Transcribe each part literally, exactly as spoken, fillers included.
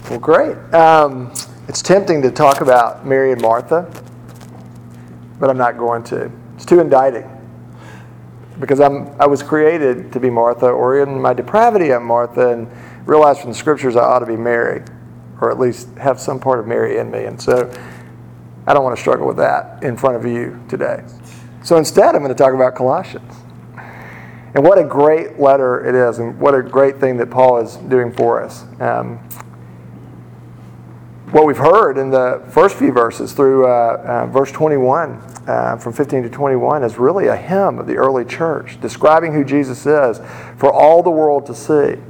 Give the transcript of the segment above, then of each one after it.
Well, great. Um, it's tempting to talk about Mary and Martha, but I'm not going to. It's too indicting. Because I'm, I was created to be Martha, or in my depravity I'm Martha, and realized from the scriptures I ought to be Mary, or at least have some part of Mary in me. And so I don't want to struggle with that in front of you today. So instead I'm going to talk about Colossians. And what a great letter it is, and what a great thing that Paul is doing for us. Um, what we've heard in the first few verses through uh, uh, verse twenty-one, uh, from fifteen to twenty-one, is really a hymn of the early church, describing who Jesus is for all the world to see.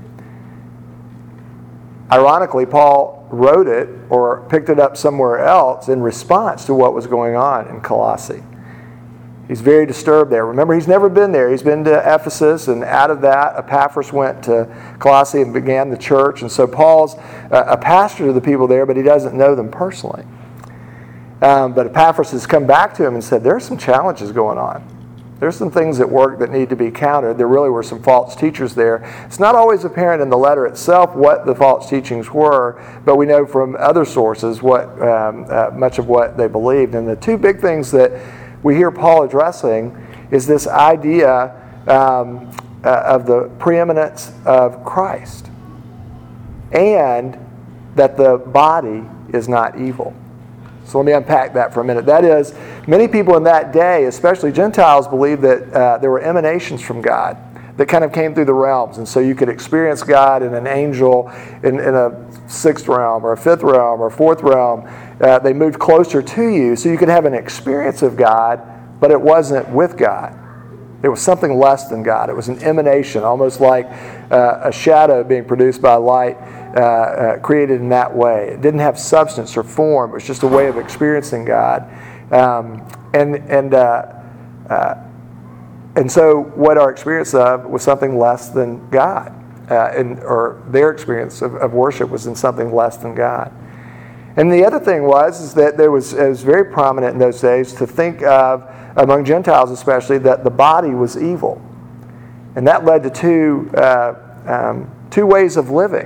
Ironically, Paul wrote it or picked it up somewhere else in response to what was going on in Colossae. He's very disturbed there. Remember, he's never been there. He's been to Ephesus, and out of that, Epaphras went to Colossae and began the church. And so Paul's a pastor to the people there, but he doesn't know them personally. Um, but Epaphras has come back to him and said, there are some challenges going on. There's some things at work that need to be countered. There really were some false teachers there. It's not always apparent in the letter itself what the false teachings were, but we know from other sources what um, uh, much of what they believed. And the two big things that we hear Paul addressing is this idea um, uh, of the preeminence of Christ, and that the body is not evil. So let me unpack that for a minute. That is, many people in that day, especially Gentiles, believed that uh, there were emanations from God that kind of came through the realms. And so you could experience God in an angel in, in a sixth realm or a fifth realm or a fourth realm. Uh, they moved closer to you, so you could have an experience of God, but it wasn't with God. It was something less than God. It was an emanation, almost like uh, a shadow being produced by light, uh, uh, created in that way. It didn't have substance or form. It was just a way of experiencing God. Um, and and uh, uh, and so what our experience of was something less than God, uh, and or their experience of, of worship was in something less than God. And the other thing was is that there was, it was very prominent in those days to think of, among Gentiles especially, that the body was evil. And that led to two, uh, um, two ways of living.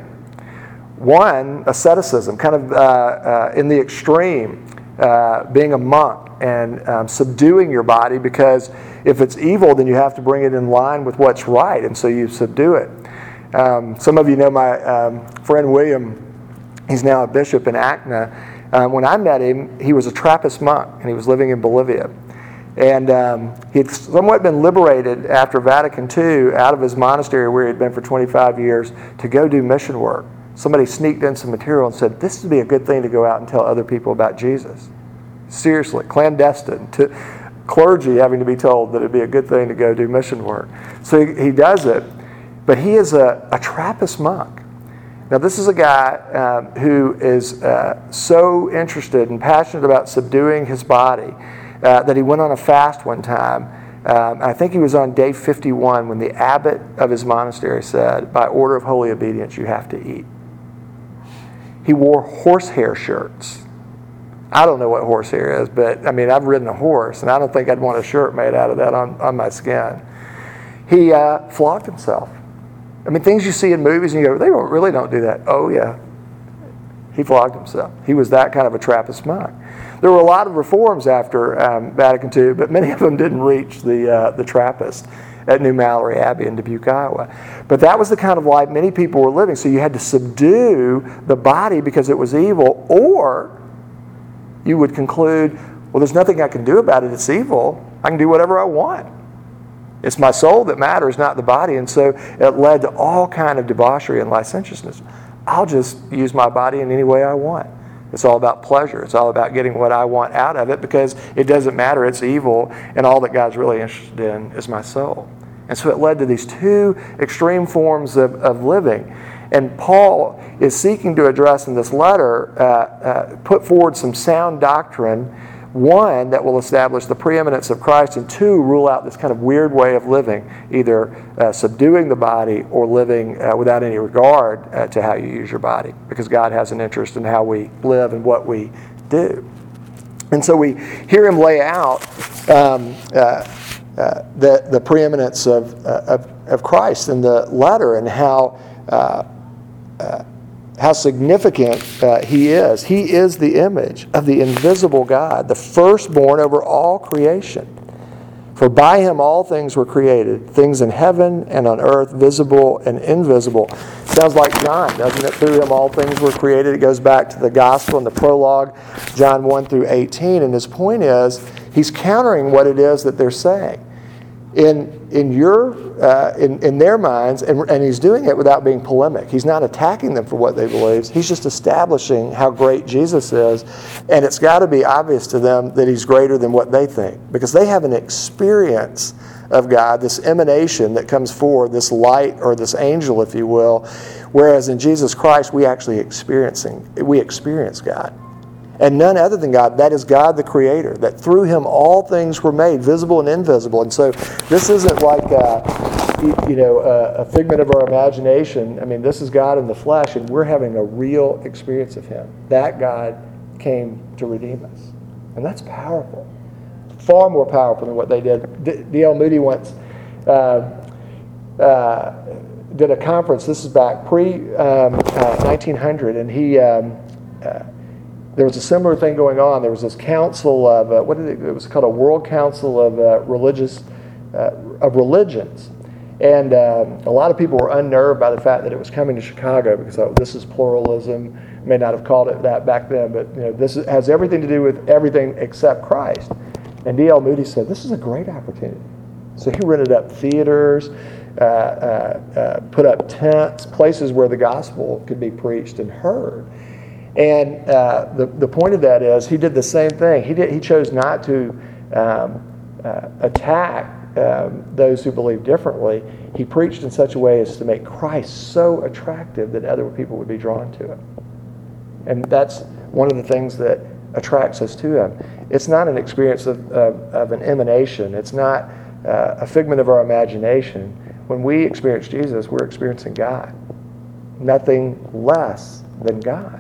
One, asceticism, kind of uh, uh, in the extreme, uh, being a monk and um, subduing your body, because if it's evil, then you have to bring it in line with what's right, and so you subdue it. Um, some of you know my um, friend William. He's now a bishop in Acna. Um, when I met him, he was a Trappist monk, and he was living in Bolivia. And um, he had somewhat been liberated after Vatican Two out of his monastery where he had been for twenty-five years to go do mission work. Somebody sneaked in some material and said, this would be a good thing to go out and tell other people about Jesus. Seriously, clandestine, to clergy having to be told that it would be a good thing to go do mission work. So he, he does it, but he is a, a Trappist monk. Now, this is a guy uh, who is uh, so interested and passionate about subduing his body uh, that he went on a fast one time. Um, I think he was on day fifty-one when the abbot of his monastery said, by order of holy obedience, you have to eat. He wore horsehair shirts. I don't know what horsehair is, but I mean, I've ridden a horse, and I don't think I'd want a shirt made out of that on, on my skin. He uh, flogged himself. I mean, things you see in movies and you go, they don't, really don't do that. Oh, yeah. He flogged himself. He was that kind of a Trappist monk. There were a lot of reforms after um, Vatican Two, but many of them didn't reach the uh, the Trappists at New Mallory Abbey in Dubuque, Iowa. But that was the kind of life many people were living. So you had to subdue the body because it was evil, or you would conclude, well, there's nothing I can do about it. It's evil. I can do whatever I want. It's my soul that matters, not the body. And so it led to all kind of debauchery and licentiousness. I'll just use my body in any way I want. It's all about pleasure. It's all about getting what I want out of it, because it doesn't matter. It's evil, and all that God's really interested in is my soul. And so it led to these two extreme forms of, of living. And Paul is seeking to address in this letter, uh, uh, put forward some sound doctrine. One, that will establish the preeminence of Christ, and two, rule out this kind of weird way of living, either uh, subduing the body or living uh, without any regard uh, to how you use your body, because God has an interest in how we live and what we do. And so we hear him lay out um, uh, uh, the, the preeminence of, uh, of, of Christ in the letter, and how uh, uh, how significant uh, he is. He is the image of the invisible God, the firstborn over all creation. For by him all things were created, things in heaven and on earth, visible and invisible. Sounds like John, doesn't it? Through him all things were created. It goes back to the gospel and the prologue, John one through eighteen. And his point is, he's countering what it is that they're saying. In in your uh, in in their minds, and, and he's doing it without being polemic. He's not attacking them for what they believe. He's just establishing how great Jesus is, and it's got to be obvious to them that he's greater than what they think, because they have an experience of God, this emanation that comes forward, this light or this angel, if you will. Whereas in Jesus Christ, we actually experiencing we experience God. And none other than God. That is God the Creator, that through him all things were made, visible and invisible. And so this isn't like a, you know, a, a figment of our imagination. I mean, this is God in the flesh, and we're having a real experience of him. That God came to redeem us. And that's powerful. Far more powerful than what they did. D L Moody once uh, uh, did a conference. This is back pre um, uh, nineteen hundred, and he... Um, uh, There was a similar thing going on. There was this council of, uh, what did it, it was called a World Council of uh, Religious, uh, of Religions. And um, a lot of people were unnerved by the fact that it was coming to Chicago, because oh, this is pluralism. May not have called it that back then, but you know, this is, has everything to do with everything except Christ. And D L Moody said, this is a great opportunity. So he rented up theaters, uh, uh, uh, put up tents, places where the gospel could be preached and heard. And uh, the, the point of that is he did the same thing. He did, he chose not to um, uh, attack um, those who believe differently. He preached in such a way as to make Christ so attractive that other people would be drawn to him. And that's one of the things that attracts us to him. It's not an experience of, of, of an emanation. It's not uh, a figment of our imagination. When we experience Jesus, we're experiencing God. Nothing less than God.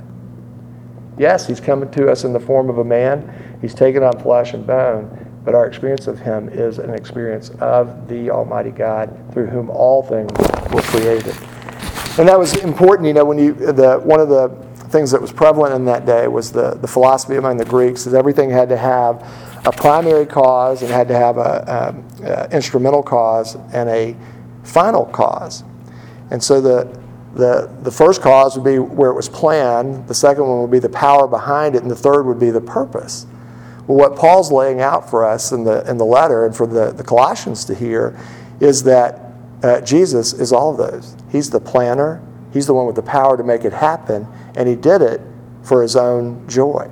Yes, he's coming to us in the form of a man. He's taken on flesh and bone, but our experience of him is an experience of the Almighty God, through whom all things were created. And that was important, you know, when you the one of the things that was prevalent in that day was the, the philosophy among the Greeks, is everything had to have a primary cause and had to have a, a, a instrumental cause and a final cause. And so the The, the first cause would be where it was planned, the second one would be the power behind it, and the third would be the purpose. Well, what Paul's laying out for us in the in the letter and for the, the Colossians to hear is that uh, Jesus is all of those. He's the planner, he's the one with the power to make it happen, and he did it for his own joy.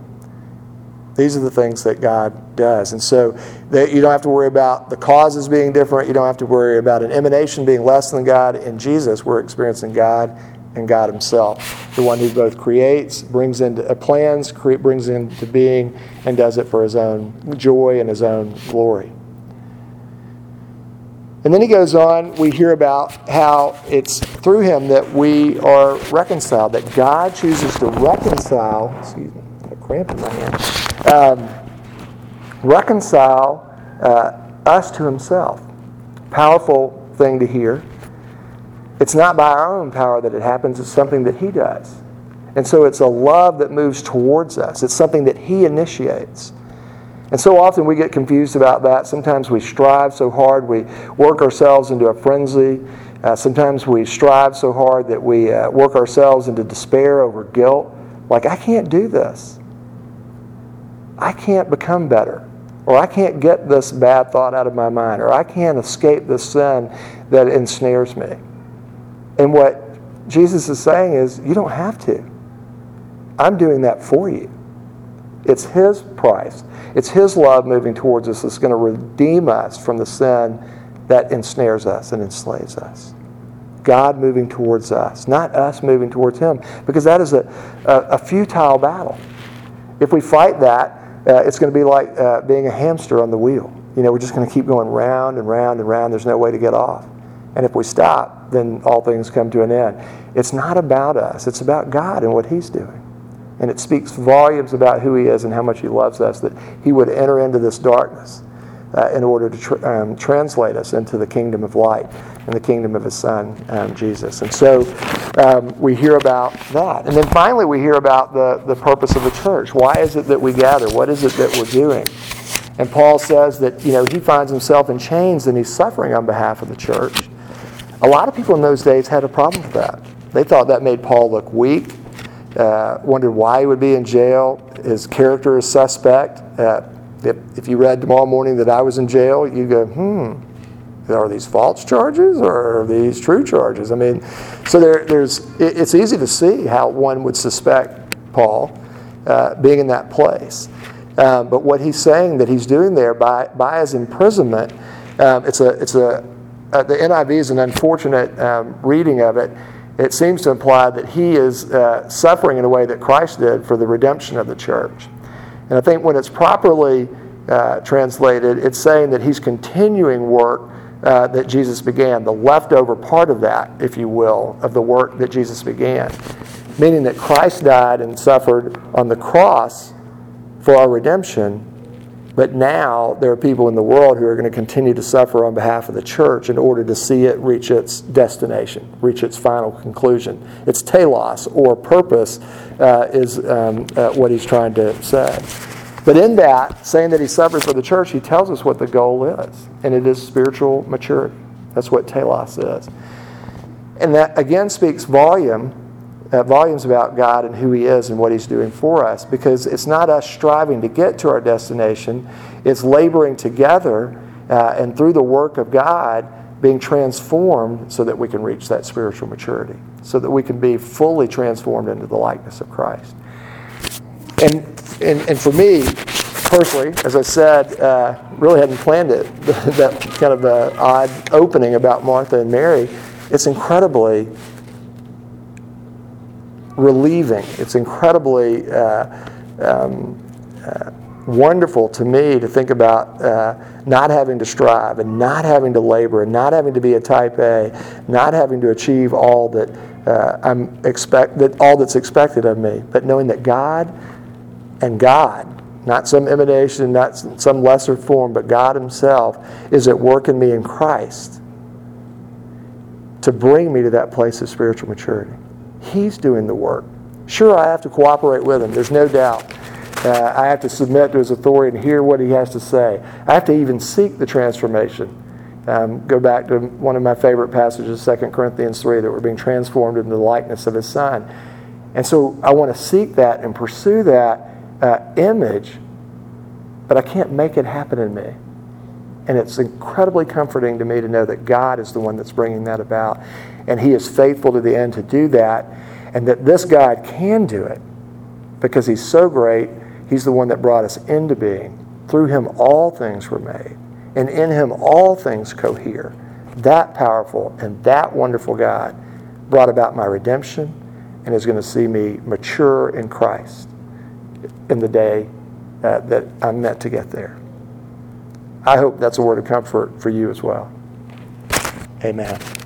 These are the things that God does. And so that you don't have to worry about the causes being different. You don't have to worry about an emanation being less than God. In Jesus, we're experiencing God and God himself, the one who both creates, brings into uh, plans, cre- brings into being, and does it for his own joy and his own glory. And then he goes on, we hear about how it's through him that we are reconciled, that God chooses to reconcile, excuse me, I got a cramp in my hand, um, reconcile uh, us to himself. Powerful thing to hear. It's not by our own power that it happens, it's something that he does. And so it's a love that moves towards us. It's something that he initiates. And so often we get confused about that. Sometimes we strive so hard, we work ourselves into a frenzy. Uh, sometimes we strive so hard that we uh, work ourselves into despair over guilt. Like, I can't do this. I can't become better. Or I can't get this bad thought out of my mind. Or I can't escape the sin that ensnares me. And what Jesus is saying is, you don't have to. I'm doing that for you. It's his price. It's his love moving towards us that's going to redeem us from the sin that ensnares us and enslaves us. God moving towards us, not us moving towards him, because that is a, a, a futile battle. If we fight that, uh, it's going to be like uh, being a hamster on the wheel. You know, we're just going to keep going round and round and round. There's no way to get off. And if we stop, then all things come to an end. It's not about us. It's about God and what he's doing. And it speaks volumes about who he is and how much he loves us, that he would enter into this darkness uh, in order to tr- um, translate us into the kingdom of light. in the kingdom of his Son, um, Jesus. And so um, we hear about that. And then finally we hear about the, the purpose of the church. Why is it that we gather? What is it that we're doing? And Paul says that, you know, he finds himself in chains and he's suffering on behalf of the church. A lot of people in those days had a problem with that. They thought that made Paul look weak, uh, wondered why he would be in jail. His character is suspect. Uh, if, if you read tomorrow morning that I was in jail, you go, hmm, are these false charges or are these true charges? I mean, so there, there's. It, it's easy to see how one would suspect Paul uh, being in that place. Um, but what he's saying that he's doing there by by his imprisonment, um, it's a it's a uh, the N I V is an unfortunate um, reading of it. It seems to imply that he is uh, suffering in a way that Christ did for the redemption of the church. And I think when it's properly uh, translated, it's saying that he's continuing work uh, that Jesus began, the leftover part of that, if you will, of the work that Jesus began. Meaning that Christ died and suffered on the cross for our redemption, but now there are people in the world who are going to continue to suffer on behalf of the church in order to see it reach its destination, reach its final conclusion. Its telos, or purpose, uh, is um, uh, what he's trying to say. But in that, saying that he suffered for the church, he tells us what the goal is, and it is spiritual maturity. That's what telos is. And that, again, speaks volume Uh, volumes about God and who he is and what he's doing for us, because it's not us striving to get to our destination, it's laboring together uh, and through the work of God being transformed so that we can reach that spiritual maturity, so that we can be fully transformed into the likeness of Christ. And and, and for me personally, as I said, uh, really hadn't planned it, that kind of uh, odd opening about Martha and Mary. It's incredibly relieving. It's incredibly uh, um, uh, wonderful to me to think about uh, not having to strive and not having to labor and not having to be a type A, not having to achieve all that uh, I'm expect that all that's expected of me, but knowing that God and God, not some imitation, not some lesser form, but God himself is at work in me in Christ to bring me to that place of spiritual maturity. He's doing the work. Sure, I have to cooperate with him. There's no doubt. Uh, I have to submit to his authority and hear what he has to say. I have to even seek the transformation. Um, go back to one of my favorite passages, Second Corinthians three, that we're being transformed into the likeness of his Son. And so I want to seek that and pursue that uh, image, but I can't make it happen in me. And it's incredibly comforting to me to know that God is the one that's bringing that about. And he is faithful to the end to do that. And that this God can do it because he's so great. He's the one that brought us into being. Through him all things were made. And in him all things cohere. That powerful and that wonderful God brought about my redemption and is going to see me mature in Christ in the day uh, that I'm meant to get there. I hope that's a word of comfort for you as well. Amen.